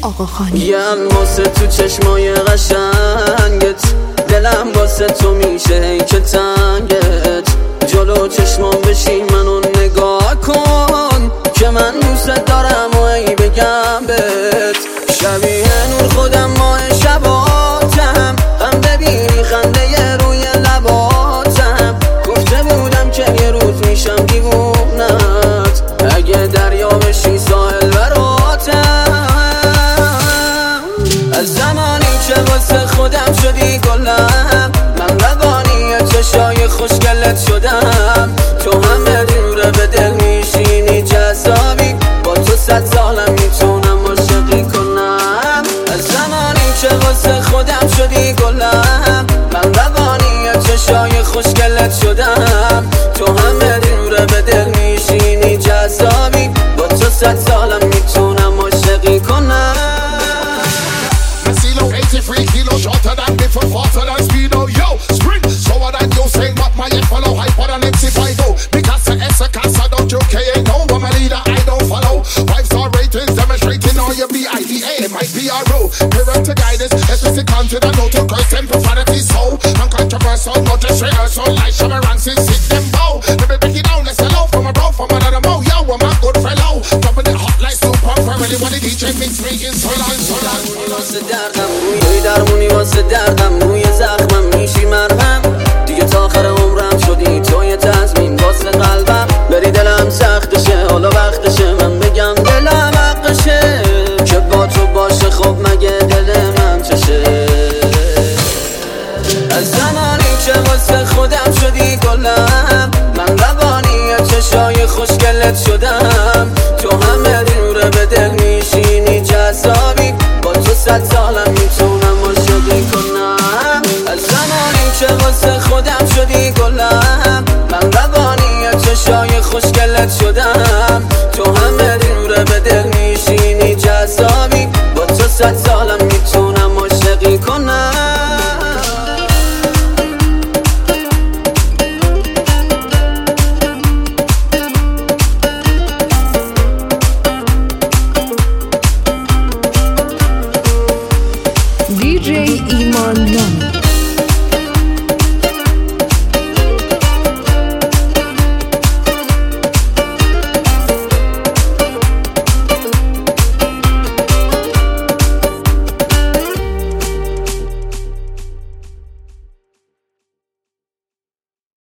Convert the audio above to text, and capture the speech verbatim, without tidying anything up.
آقاخانی. یم واسه تو چشمای قشنگت، دلم واسه تو میشه ای که تنگت. جلو چشمام بشی منو نگاه کن که من دوست دارم و ای بگم بهت. شبیه نور خودم ماه شباتم، هم ببینی خنده روی لباتم. گفته بودم که یه روز میشم دیوونت، اگه دریا بشی ساحل براتم. از زمانی که واسه خودم شدی گلم، من روانی چشای خوشگلت شدم. تو همه دوره به دل میشینی جذابی، با تو صد سالم میتونم عاشقی کنم. از زمانی که واسه خودم شدی گلم، من روانی چشای خوشگلت شدم. تو همه دوره به دل میشینی جذابی، با تو صد سالم میتونم عاشقی کنم. Three kilos shorter than before, faster than speedo. Yo, sprint slower than you say, but my head follow hyper than M C five O. Because the S a casa, don't you K A no, I'm a leader, I don't follow. Five star ratings demonstrating all your B I D A, my P R O. Parental guidance, explicit content, and no to curse and profanity. So uncontroversial, not just rehearsal, like Shabba Rancis, sit them bow. Let me break it down, let's hello from a bro, from another mo. Yo, I'm a good fellow, dropping it hot like super family. When the D J mix me in so long, so long. توی درمونی واسه دردم، روی زخمم میشی مرهم. دیگه تا آخر عمرم شدی توی تضمین واسه قلبم. بری دلم سختشه، حالا وقتشه من بگم دلم حقشه، که با تو باشه خب مگه دل من چشه. از زمانی که واسه خودم شدی گلم، من روانی چشای خوشگلت شدم. تو همه دوره به دل میشینی جذابی، با تو صد سالم میتونم عاشقی کنم. از زمانی که واسه خودم شدی گلم، من روانی چشای خوشگلت شدم. تو همه دوره به دل میشینی جذابی، با تو صد سالم میتونم عاشقی کنم. دی جی ایمان نام